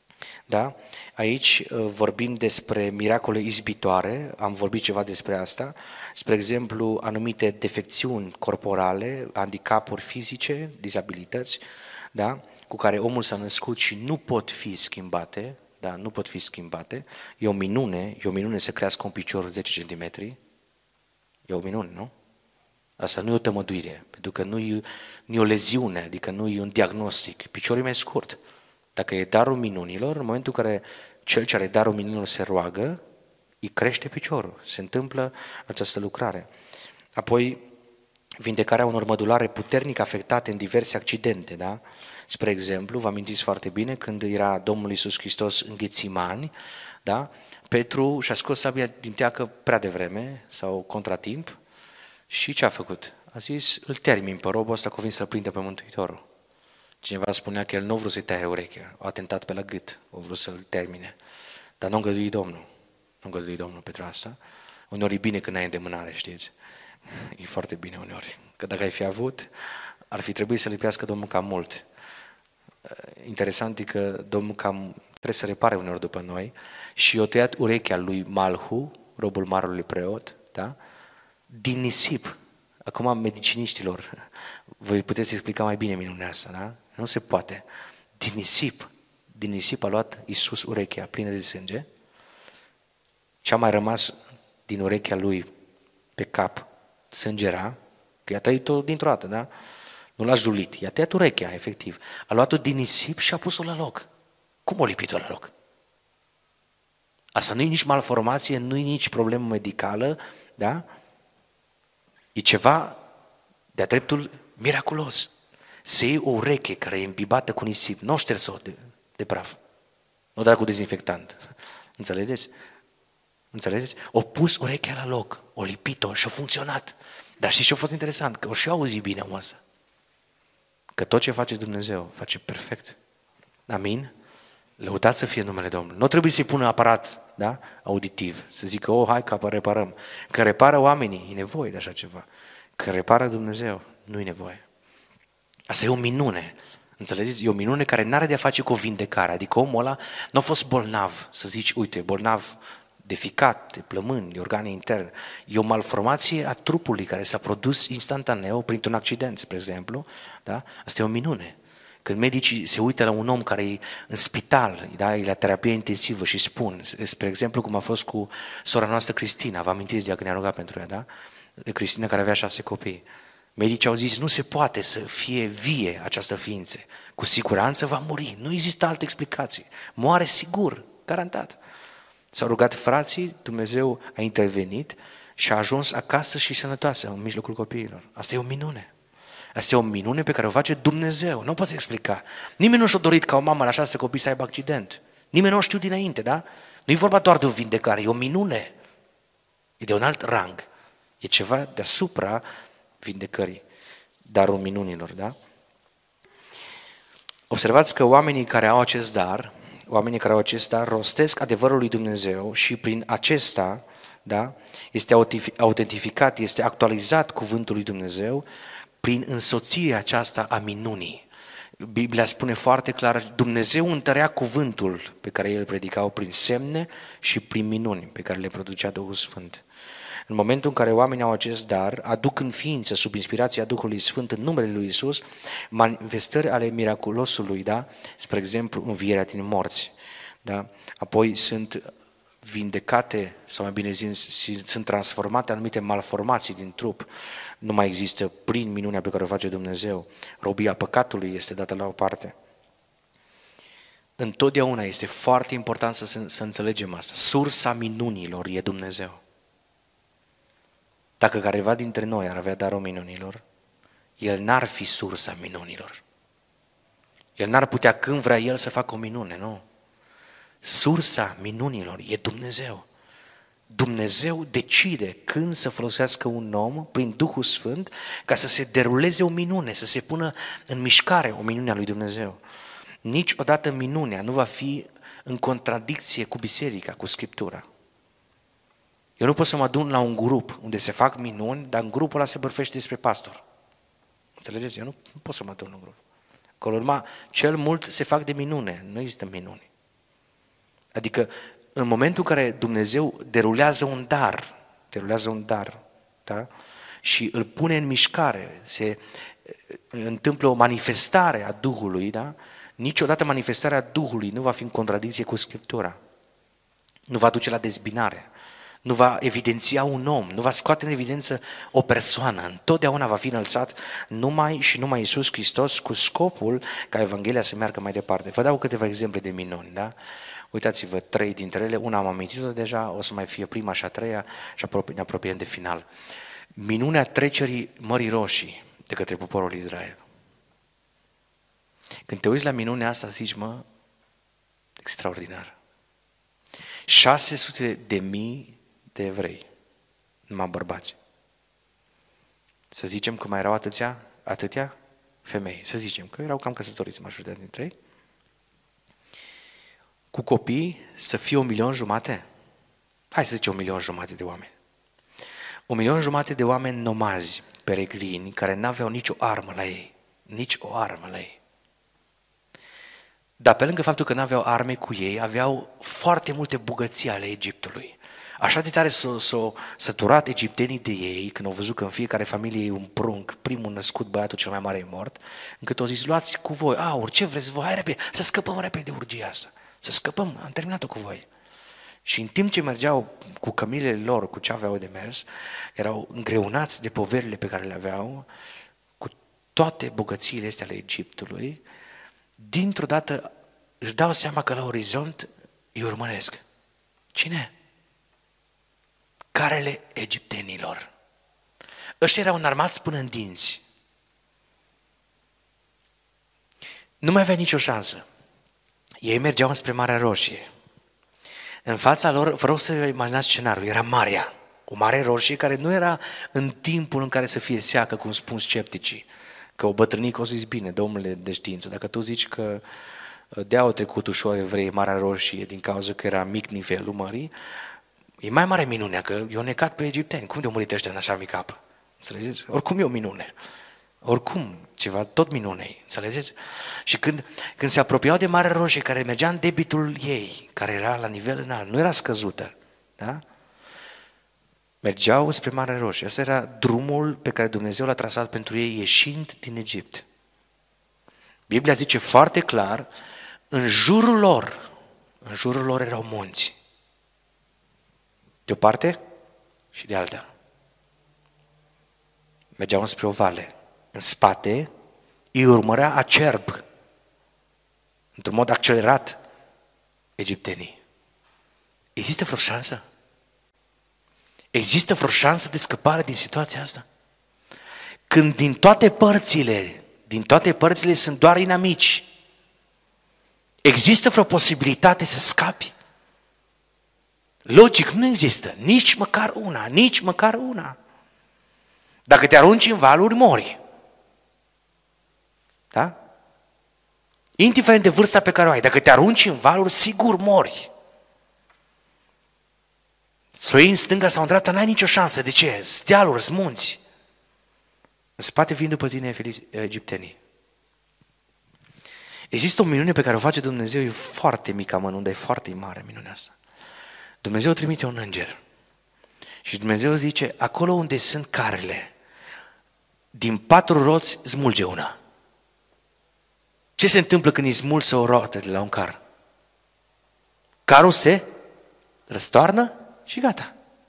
Da? Aici vorbim despre miracole izbitoare, am vorbit ceva despre asta, spre exemplu anumite defecțiuni corporale, handicapuri fizice, dizabilități, da? Cu care omul s-a născut și nu pot fi schimbate, da? Nu pot fi schimbate. E o minune să crească un picior 10 cm. E o minune, nu? Asta nu e o tămăduire, pentru că nu e o leziune, adică nu e un diagnostic. Piciorul e mai scurt. Dacă e darul minunilor, în momentul în care cel ce are darul minunilor se roagă, îi crește piciorul. Se întâmplă această lucrare. Apoi, vindecarea unor mădulare puternic afectate în diverse accidente, da? Spre exemplu, vă amintiți foarte bine, când era Domnul Iisus Hristos în Ghețimani, da? Petru și-a scos sabia din teacă prea devreme sau contratimp și ce a făcut? A zis, îl termin pe robul ăsta, că vin să-l prindă pe Mântuitorul. Cineva spunea că el nu a vrut să-i taie urechea, a atentat pe la gât, a vrut să-l termine. Dar nu a îngăduit Domnul. Nu a îngăduit Domnul pentru asta. Uneori e bine când ai îndemânare, știți? E foarte bine uneori. Că dacă ai fi avut, ar fi trebuit să lipească Domnul cam mult. Interesant e că Domnul cam trebuie să repare uneori după noi și i-a tăiat urechea lui Malhu, robul marelui preot, da? Din nisip. Acum, mediciniștilor, voi puteți explica mai bine minunea asta, da? Nu se poate. Din nisip a luat Iisus urechea plină de sânge. Ce-a mai rămas din urechea lui pe cap sângera, că i-a tăiat-o dintr-o dată, da? Nu l-a julit, i-a tăiat urechea, efectiv. A luat-o din nisip și a pus-o la loc. Cum o lipit-o la loc? Asta nu e nici malformație, nu e nici problemă medicală, da? E ceva de-a dreptul miraculos. Să iei o ureche care e îmbibată cu nisip, nu o șters-o de praf, nu da cu dezinfectant. Înțelegeți? Înțelegeți? O pus urechea la loc, o lipit-o și a funcționat. Dar știți ce a fost interesant? Că o și auzi bine omul ăsta. Că tot ce face Dumnezeu, face perfect. Amin? Lăudați să fie numele Domnului. Nu trebuie să-i pună aparat, da? Auditiv, să zică, oh, hai că reparăm. Că repară oamenii, e nevoie de așa ceva. Că repară Dumnezeu, nu e nevoie. Asta e o minune. Înțelegeți? E o minune care n-are de-a face cu o vindecare. Adică omul ăla nu a fost bolnav. Să zici, uite, bolnav de ficat, de plămâni, de organe interne. E o malformație a trupului care s-a produs instantaneu printr-un accident, spre exemplu. Da? Asta e o minune. Când medicii se uită la un om care e în spital, da, e la terapie intensivă și spun, spre exemplu cum a fost cu sora noastră Cristina, vă amintiți de ea când ne-a rugat pentru ea, da? Cristina care avea 6 copii. Medicii au zis, nu se poate să fie vie această ființă. Cu siguranță va muri. Nu există alte explicații. Moare sigur, garantat. S-au rugat frații, Dumnezeu a intervenit și a ajuns acasă și sănătoasă în mijlocul copiilor. Asta e o minune. Asta e o minune pe care o face Dumnezeu. Nu poți explica. Nimeni nu și-a dorit ca o mamă la 6 copii să aibă accident. Nimeni nu știu dinainte, da? Nu e vorba doar de o vindecare, e o minune. E de un alt rang. E ceva deasupra vindecării, darul minunilor, da? Observați că oamenii care au acest dar, rostesc adevărul lui Dumnezeu și prin acesta, da, este autentificat, este actualizat cuvântul lui Dumnezeu prin însoțirea aceasta a minunii. Biblia spune foarte clar, Dumnezeu întărea cuvântul pe care el predicau prin semne și prin minuni pe care le producea Duhul Sfânt. În momentul în care oamenii au acest dar, aduc în ființă, sub inspirația Duhului Sfânt, în numele lui Iisus, manifestări ale miraculosului, da? Spre exemplu, învierea din morți. Da? Apoi sunt vindecate, sau mai bine zis, sunt transformate anumite malformații din trup. Nu mai există prin minunea pe care o face Dumnezeu. Robia păcatului este dată la o parte. Întotdeauna este foarte important să înțelegem asta. Sursa minunilor e Dumnezeu. Dacă careva dintre noi ar avea darul minunilor, el n-ar fi sursa minunilor. El n-ar putea când vrea el să facă o minune, nu. Sursa minunilor e Dumnezeu. Dumnezeu decide când să folosească un om prin Duhul Sfânt ca să se deruleze o minune, să se pună în mișcare o minune a lui Dumnezeu. Niciodată minunea nu va fi în contradicție cu biserica, cu Scriptura. Eu nu pot să mă adun la un grup unde se fac minuni, dar în grupul ăla se bărfește despre pastor. Înțelegeți? Eu nu pot să mă adun în grup. Că urma, cel mult se fac de minune, nu există minuni. Adică în momentul în care Dumnezeu derulează un dar, da? Și îl pune în mișcare, se întâmplă o manifestare a Duhului, da? Niciodată manifestarea Duhului nu va fi în contradicție cu Scriptura. Nu va duce la dezbinare, nu va evidenția un om, nu va scoate în evidență o persoană. Întotdeauna va fi înălțat numai și numai Iisus Hristos, cu scopul ca Evanghelia să meargă mai departe. Vă dau câteva exemple de minuni, da? Uitați-vă, 3 dintre ele, una am amintit-o deja, o să mai fie prima și a treia și ne apropiem de final. Minunea trecerii Mării Roșii de către poporul Israel. Când te uiți la minunea asta, zici, mă, extraordinar. 600.000 de evrei, numai bărbați. Să zicem că mai erau atâtea femei. Să zicem că erau cam căsătoriți majoritatea dintre ei. Cu copii să fie 1,5 milion. Hai să zicem 1,5 milion de oameni. 1,5 milion de oameni nomazi, peregrini, care n-aveau nicio armă la ei. Nici o armă la ei. Dar pe lângă faptul că n-aveau arme cu ei, aveau foarte multe bogății ale Egiptului. Așa de tare s-au săturat egiptenii de ei, când au văzut că în fiecare familie e un prunc, primul născut, băiatul cel mai mare e mort, încât au zis, luați cu voi, aur, ce vreți voi, hai repede, să scăpăm repede de urgia asta, să scăpăm, am terminat-o cu voi. Și în timp ce mergeau cu cămilele lor, cu ce aveau de mers, erau îngreunați de poverile pe care le aveau, cu toate bogățiile astea ale Egiptului, dintr-o dată își dau seama că la orizont îi urmăresc. Cine? Carele egiptenilor. Ăștia erau înarmați până în dinți. Nu mai avea nicio șansă. Ei mergeau spre Marea Roșie. În fața lor, vă rog să vă imaginați scenariul, era Marea. O Mare Roșie care nu era în timpul în care să fie seacă, cum spun scepticii. Că o bătrânică o zis, bine, domnule de știință, dacă tu zici că de-au trecut ușor evrei Marea Roșie din cauza că era mic nivelul mării, e mai mare minunea, că i-au necat pe egipteni. Cum de-au murit ăștia în așa mic apă? Înțelegeți? Oricum e o minune. Oricum, ceva, tot minunei, înțelegeți? Și când se apropiau de Marea Roșie, care mergea în debitul ei, care era la nivel înalt, nu era scăzută, da? Mergeau spre Marea Roșie. Asta era drumul pe care Dumnezeu l-a trasat pentru ei ieșind din Egipt. Biblia zice foarte clar, în jurul lor erau munți. De o parte și de alta. Mergeau spre o vale. În spate îi urmărea acerb, într-un mod accelerat, egiptenii. Există vreo șansă? Există vreo șansă de scăpare din situația asta? Când din toate părțile sunt doar inamici, există vreo posibilitate să scapi? Logic, nu există. Nici măcar una. Dacă te arunci în valuri, mori. Da? Indiferent de vârsta pe care o ai, dacă te arunci în valuri, sigur mori. Să o iei în stânga sau în dreapta, n-ai nicio șansă. De ce? Stealuri, munți. În spate vin după tine egiptenii. Există o minune pe care o face Dumnezeu, e foarte mică amănunt, dar e foarte mare minunea asta. Dumnezeu trimite un înger. Și Dumnezeu zice, acolo unde sunt carele, din 4 roți smulge una. Ce se întâmplă când îi smulse o roată de la un car? Carul se răstoarnă și gata.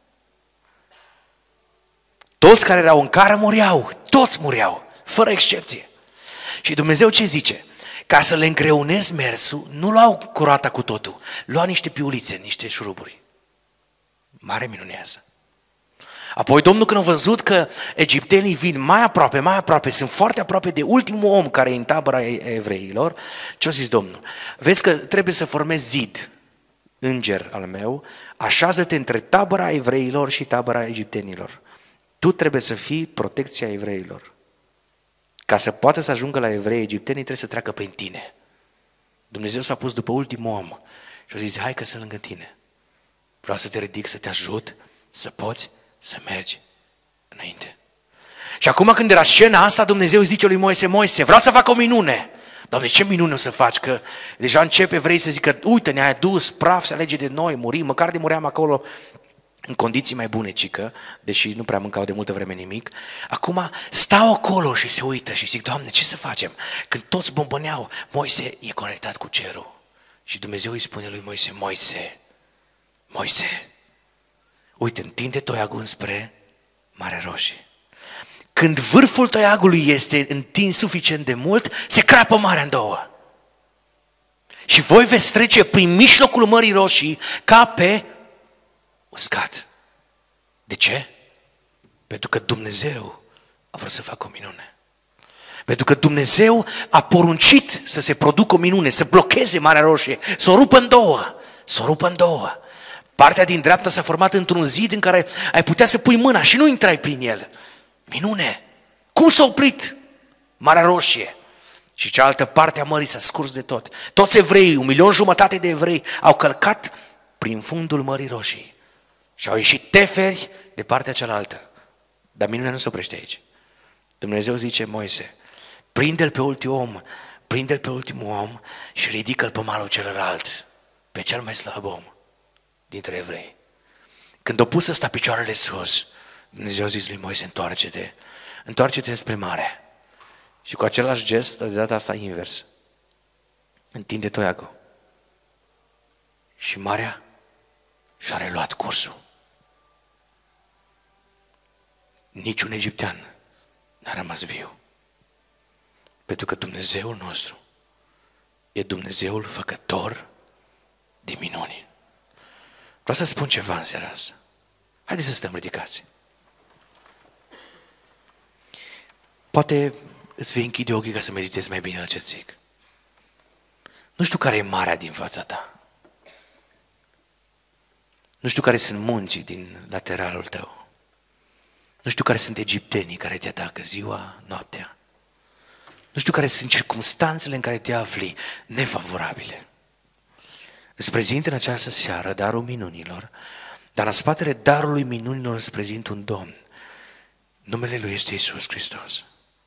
Toți care erau în car toți mureau, fără excepție. Și Dumnezeu ce zice? Ca să le îngreunez mersul, nu luau cu roata cu totul, luau niște piulițe, niște șuruburi. Mare minunează. Apoi Domnul, când a văzut că egiptenii vin mai aproape, sunt foarte aproape de ultimul om care e în tabăra evreilor, ce-a zis Domnul? Vezi că trebuie să formezi zid, înger al meu, așează-te între tabăra evreilor și tabăra egiptenilor. Tu trebuie să fii protecția evreilor. Ca să poată să ajungă la evrei, egiptenii trebuie să treacă prin tine. Dumnezeu s-a pus după ultimul om și a zis, hai că sunt lângă tine. Vreau să te ridic, să te ajut, să poți să mergi înainte. Și acum când era scena asta, Dumnezeu îi zice lui Moise, vreau să fac o minune. Doamne, ce minune o să faci? Că deja începe, vrei să zică, uite, ne-ai adus praf, se alege de noi, murim, măcar de muream acolo în condiții mai bune, cică, deși nu prea mâncau de multă vreme nimic. Acum stau acolo și se uită și zic, Doamne, ce să facem? Când toți bombăneau, Moise e conectat cu cerul. Și Dumnezeu îi spune lui Moise, Moise, uite, întinde toiagul înspre Marea Roșie. Când vârful toiagului este întins suficient de mult, se crapă marea în două. Și voi veți trece prin mijlocul Mării Roșii ca pe uscat. De ce? Pentru că Dumnezeu a vrut să facă o minune. Pentru că Dumnezeu a poruncit să se producă o minune, să blocheze Marea Roșie, să o rupă în două. Partea din dreapta s-a format într-un zid în care ai putea să pui mâna și nu intrai prin el. Minune! Cum s-a oprit Marea Roșie? Și cealaltă parte a mării s-a scurs de tot. Toți evreii, 1,5 milion de evrei, au călcat prin fundul Mării Roșii și au ieșit teferi de partea cealaltă. Dar minunea nu se oprește aici. Dumnezeu zice, Moise, prinde-l pe ultimul om și ridică-l pe malul celălalt, pe cel mai slab om dintre evrei. Când a pus ăsta picioarele sus, Dumnezeu a zis lui Moise, întoarce-te spre mare. Și cu același gest, de data asta invers, întinde toiagul. Și marea și-a reluat cursul. Niciun egiptean n-a rămas viu. Pentru că Dumnezeul nostru e Dumnezeul făcător de minuni. Vreau să spun ceva în seara asta. Haideți să stăm ridicați. Poate îți vei închide ochii ca să meditezi mai bine la ce zic. Nu știu care e marea din fața ta. Nu știu care sunt munții din lateralul tău. Nu știu care sunt egiptenii care te atacă ziua, noaptea. Nu știu care sunt circumstanțele în care te afli nefavorabile. Îți prezint în această seară darul minunilor, dar în spatele darului minunilor îți prezint un Domn. Numele Lui este Iisus Hristos.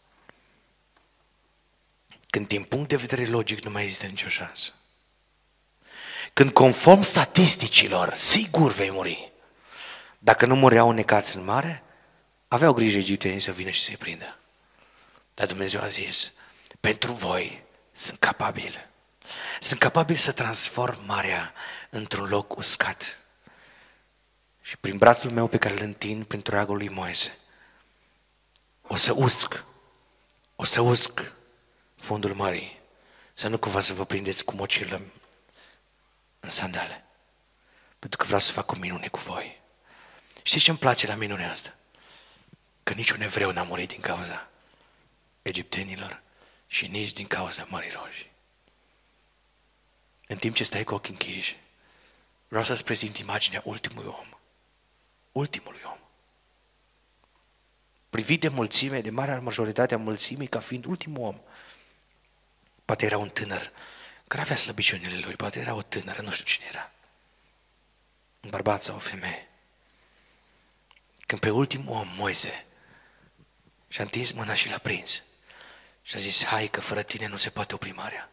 Când din punct de vedere logic nu mai există nicio șansă. Când conform statisticilor, sigur vei muri. Dacă nu mureau necați în mare, aveau grijă egiptenii să vină și să-i prindă. Dar Dumnezeu a zis, pentru voi sunt capabil. Sunt capabil să transform marea într-un loc uscat. Și prin brațul meu pe care îl întind prin toiagul lui Moise, o să usc fundul mării, să nu cumva să vă prindeți cu mocilă în sandale. Pentru că vreau să fac o minune cu voi. Știți ce îmi place la minunea asta? Că niciun evreu n-a murit din cauza egiptenilor și nici din cauza Mării Roșii. În timp ce stai cu ochii închiși, vreau să-ți prezint imaginea ultimului om. Privit de mulțime, de marea majoritate a mulțimii, ca fiind ultimul om. Poate era un tânăr care avea slăbiciunile lui, poate era o tânără, nu știu cine era. Un bărbat sau o femeie. Când pe ultimul om, Moise, și-a întins mâna și l-a prins. Și a zis, hai că fără tine nu se poate opri marea.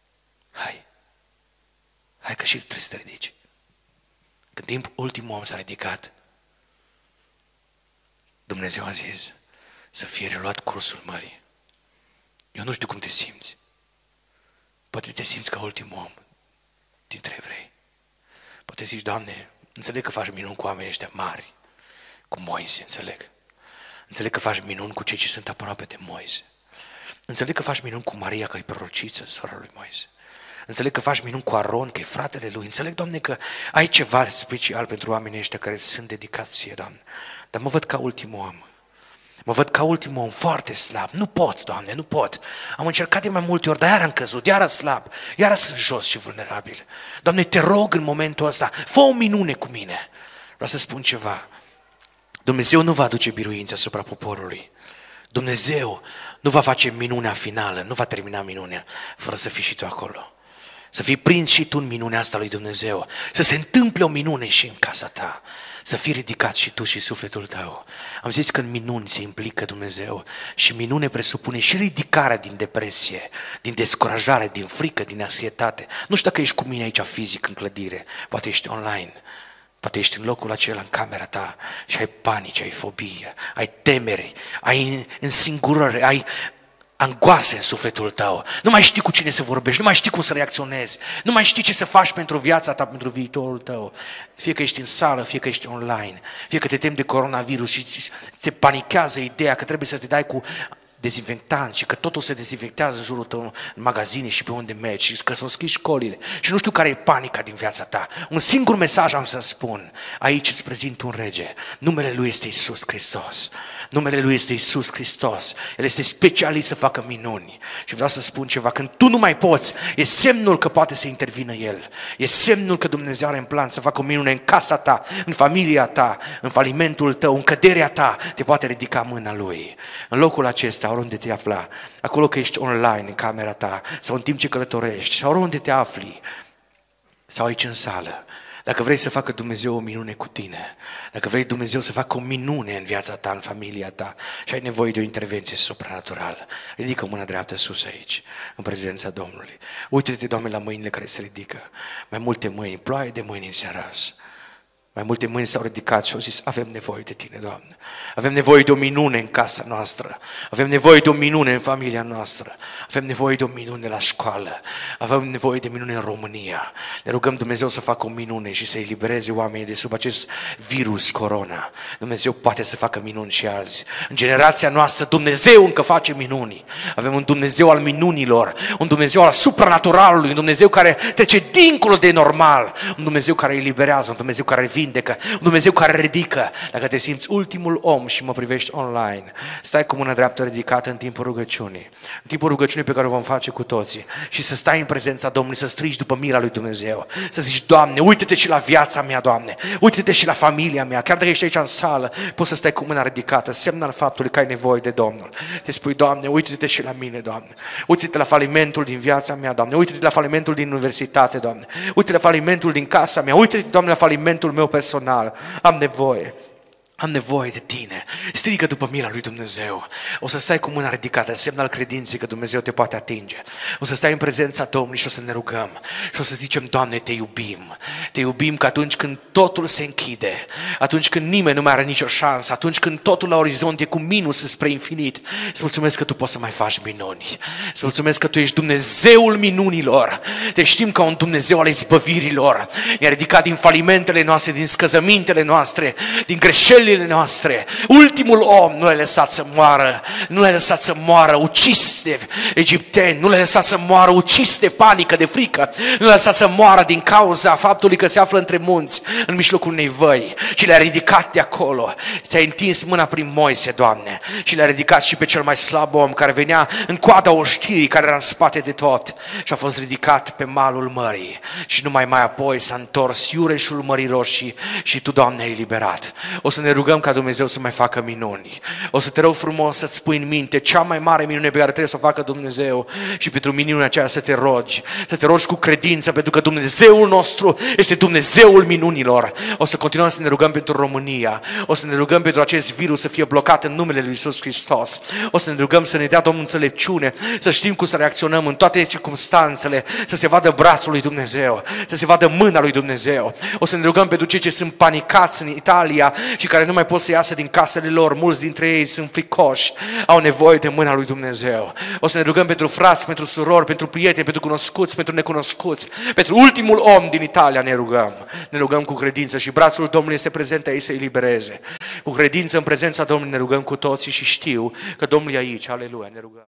Hai că și tu trebuie să te ridici. Când timp ultimul om s-a ridicat, Dumnezeu a zis să fie reluat cursul mării. Eu nu știu cum te simți. Poate te simți ca ultimul om dintre evrei. Poate zici, Doamne, înțeleg că faci minuni cu oamenii ăștia mari, cu Moise, înțeleg. Înțeleg că faci minuni cu cei ce sunt aproape de Moise. Înțeleg că faci minuni cu Maria, că e prorociță, sora lui Moise. Înțeleg că faci minuni cu Aron, că e fratele lui. Înțeleg, Doamne, că ai ceva special pentru oamenii ăștia care sunt dedicați ție, Doamne. Dar mă văd ca ultimul om. Mă văd ca ultimul om foarte slab. Nu pot, Doamne, nu pot. Am încercat de mai multe ori, dar iar am căzut, iar slab, iar sunt jos și vulnerabil. Doamne, te rog în momentul ăsta, fă o minune cu mine. Vreau să spun ceva. Dumnezeu nu va aduce biruință asupra poporului. Dumnezeu nu va face minunea finală, nu va termina minunea fără să fii și tu acolo. Să fii prins și tu în minunea asta lui Dumnezeu. Să se întâmple o minune și în casa ta. Să fii ridicat și tu și sufletul tău. Am zis că în minuni se implică Dumnezeu și minune presupune și ridicarea din depresie, din descurajare, din frică, din anxietate. Nu știu dacă ești cu mine aici fizic în clădire, poate ești online, poate ești în locul acela, în camera ta și ai panici, ai fobie, ai temeri, ai însingurări, ai angoase în sufletul tău, nu mai știi cu cine să vorbești, nu mai știi cum să reacționezi, nu mai știi ce să faci pentru viața ta, pentru viitorul tău. Fie că ești în sală, fie că ești online, fie că te temi de coronavirus și te panichează ideea că trebuie să te dai cu dezinfectant și că totul se dezinfectează în jurul tău, în magazine și pe unde mergi și că s-au închis școlile și nu știu care e panica din viața ta. Un singur mesaj am să spun, aici îți prezint un rege, numele Lui este Iisus Hristos. Numele Lui este Iisus Hristos. El este specialist să facă minuni. Și vreau să spun ceva, când tu nu mai poți, e semnul că poate să intervină El. E semnul că Dumnezeu are în plan să facă o minune în casa ta, în familia ta, în falimentul tău, în căderea ta, te poate ridica mâna Lui. În locul acesta, oriunde te afla, acolo că ești online, în camera ta, sau în timp ce călătorești, sau oriunde te afli, sau aici în sală, dacă vrei să facă Dumnezeu o minune cu tine, dacă vrei Dumnezeu să facă o minune în viața ta, în familia ta și ai nevoie de o intervenție supranaturală, ridică mâna dreaptă sus aici, în prezența Domnului. Uite-te, Doamne, la mâinile care se ridică. Mai multe mâini, ploaie de mâini în seara asta. Mai multe mâini s-au ridicat și au zis, avem nevoie de Tine, Doamne. Avem nevoie de o minune în casa noastră. Avem nevoie de o minune în familia noastră. Avem nevoie de o minune la școală. Avem nevoie de minune în România. Ne rugăm Dumnezeu să facă o minune și să elibereze oamenii de sub acest virus corona. Dumnezeu poate să facă minuni și azi. În generația noastră Dumnezeu încă face minuni. Avem un Dumnezeu al minunilor, un Dumnezeu al supranaturalului, un Dumnezeu care trece dincolo de normal, un Dumnezeu care eliberează, un Dumnezeu care vindecă, un Dumnezeu care ridică. Dacă te simți ultimul om și mă privești online, stai cu mâna dreaptă ridicată în timpul rugăciunii. În timpul rugăciunii pe care o vom face cu toții. Și să stai în prezența Domnului, să strigi după mila lui Dumnezeu. Să zici, Doamne, uite-te și la viața mea, Doamne. Uite-te și la familia mea. Chiar dacă ești aici în sală, poți să stai cu mâna ridicată, semn al faptului că ai nevoie de Domnul. Te spui, Doamne, uite-te și la mine, Doamne. Uite-te la falimentul din viața mea, Doamne. Uite-te la falimentul din universitate, Doamne. Uite-te la falimentul din casa mea. Uite-te, Doamne, la falimentul meu personal. Am nevoie de Tine. Strigă după mila lui Dumnezeu. O să stai cu mâna ridicată, semn al credinței că Dumnezeu te poate atinge. O să stai în prezența Domnului și o să ne rugăm. Și o să zicem, Doamne, Te iubim. Te iubim că atunci când totul se închide, atunci când nimeni nu mai are nicio șansă, atunci când totul la orizont e cu minus spre infinit, îți mulțumesc că Tu poți să mai faci minuni. Îți mulțumesc că Tu ești Dumnezeul minunilor. Te știm ca un Dumnezeu al izbăvirilor. Ne-a ridicat din falimentele noastre, din scăzămintele noastre, din greșelile noastre. Ultimul om nu l-a lăsat să moară, nu l-a lăsat să moară ucis de egipteni, nu l-a lăsat să moară ucis de panică, de frică, nu l-a lăsat să moară din cauza faptului că se află între munți, în mijlocul unei văi, și le-a ridicat de acolo. Ți-a întins mâna prin Moise, Doamne, și le-a ridicat și pe cel mai slab om care venea în coada oștirii, care era în spate de tot, și a fost ridicat pe malul mării și numai mai apoi s-a întors iureșul Mării Roșii și Tu, Doamne, ai eliberat. O să ne rugăm ca Dumnezeu să mai facă minuni. O să te rog frumos să-ți pui în minte cea mai mare minune pe care trebuie să o facă Dumnezeu și pentru minunea aceea să te rogi cu credință, pentru că Dumnezeul nostru este Dumnezeul minunilor. O să continuăm să ne rugăm pentru România. O să ne rugăm pentru acest virus să fie blocat în numele Lui Iisus Hristos. O să ne rugăm să ne dea Domnul înțelepciune, să știm cum să reacționăm în toate circumstanțele, să se vadă brațul lui Dumnezeu, să se vadă mâna lui Dumnezeu. O să ne rugăm pentru cei ce sunt panicați în Italia și care nu mai pot să iasă din casele lor, mulți dintre ei sunt fricoși, au nevoie de mâna lui Dumnezeu. O să ne rugăm pentru frați, pentru surori, pentru prieteni, pentru cunoscuți, pentru necunoscuți, pentru ultimul om din Italia ne rugăm cu credință și brațul Domnului este prezent aici să îi libereze. Cu credință în prezența Domnului ne rugăm cu toții și știu că Domnul e aici, aleluia, ne rugăm.